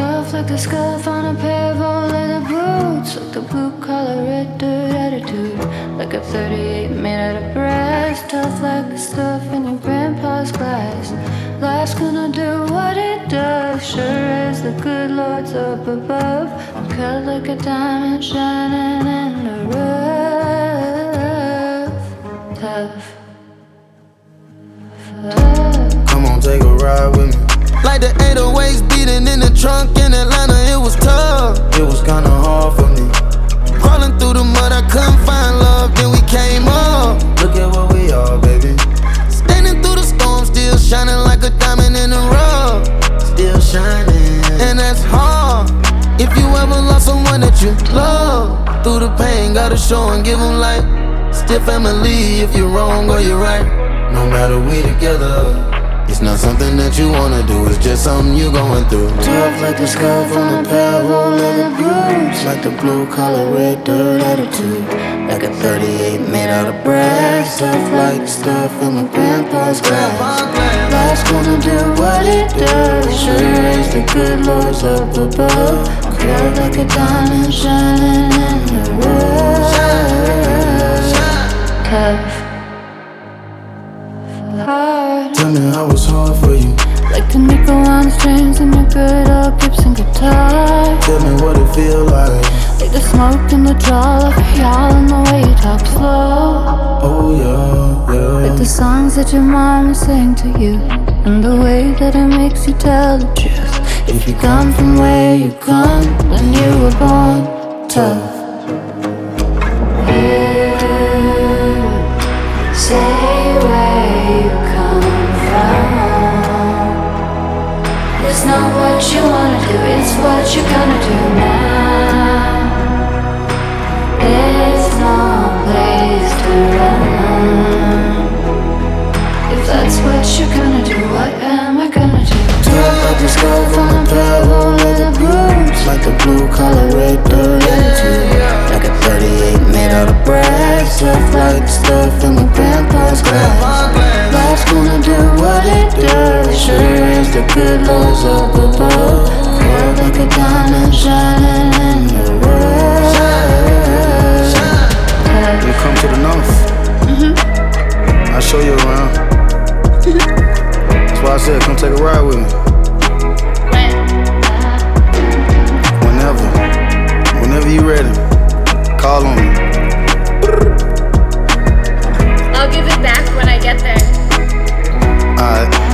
Tough like the scuff on a pair of old leather boots, like the blue collar red dirt attitude, like a 38 made out of brass. Tough like the stuff in your grandpa's glass. Life's gonna do what it does, sure as the good Lord's up above. I'm cut like a diamond shining in the rough. Tough. Come on, take a ride with me. Like the 808s beating in the trunk in Atlanta, it was tough. It was kinda hard for me. Crawling through the mud, I couldn't find love, then we came up. Look at what we are, baby. Standing through the storm, still shining like a diamond in the rough. Still shining. And that's hard. If you ever lost someone that you love, through the pain, gotta show and give them light. Still family if you're wrong or you're right. No matter we together, it's not something that you wanna do, it's just something you going through. tough like the scuff on a pair of old leather boots, like the blue collar red dirt attitude, like a 38 made out of brass. Tough like stuff in my grandpa's glass. Life's gonna do what it does, sure as the good Lord's up above. Curved like a diamond shining in the rough. Tough. Hard. Tell me how it's hard for you. Like the nickel on the strings in your good old Gibson guitar. Tell me what it feel like. Like the smoke in the draw of y'all and the way you talk slow. Oh yeah, yeah. Like the songs that your mama sang to you, and the way that it makes you tell the truth. If you come from where you come, then you were born tough. Say where you come from. It's not what you wanna do, it's what you're gonna do now. There's no place to run. If that's what you're gonna do, what am I gonna do? Tough like the scuff on a pair of old leather boots, like the blue collar red dirt attitude, like a 38 made out of brass. Tough like stuff in my grandpa's glass. Life's gonna do what it does, sure as the good Lord's up above. Curved like a diamond shining in the rough. You come to the north, I'll show you around. That's why I said come take a ride with me. Whenever you ready, call on me. I'll give it back when I get there. Alright.